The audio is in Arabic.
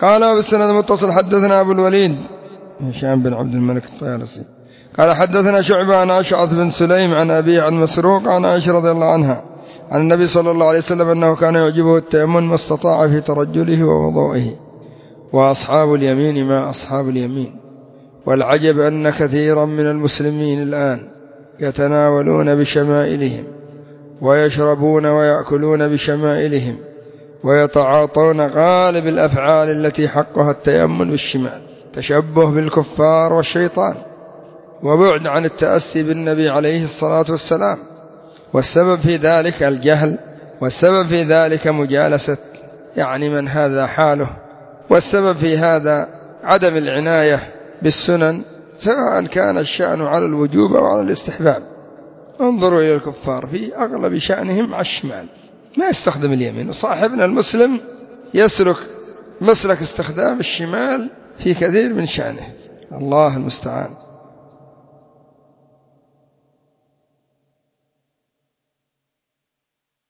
قال بالسند المتصل حدثنا أبو الوليد هشام بن عبد الملك الطيالسي قال حدثنا شعبة عن أشعث بن سليم عن أبي عن مسروق عن عائشة رضي الله عنها عن النبي صلى الله عليه وسلم أنه كان يعجبه التيمم ما استطاع في ترجله ووضوئه، وأصحاب اليمين ما أصحاب اليمين. والعجب أن كثيرا من المسلمين الآن يتناولون بشمائلهم ويشربون ويأكلون بشمائلهم ويتعاطون غالب الأفعال التي حقها التيمم بالشمال، تشبه بالكفار والشيطان وبعد عن التأسي بالنبي عليه الصلاة والسلام. والسبب في ذلك الجهل، والسبب في ذلك مجالسة من هذا حاله، والسبب في هذا عدم العناية بالسنن، سواء كان الشأن على الوجوب أو على الاستحباب. انظروا إلى الكفار في أغلب شأنهم على الشمال، ما يستخدم اليمين، وصاحبنا المسلم يسلك مسلك استخدام الشمال في كثير من شأنه. الله المستعان.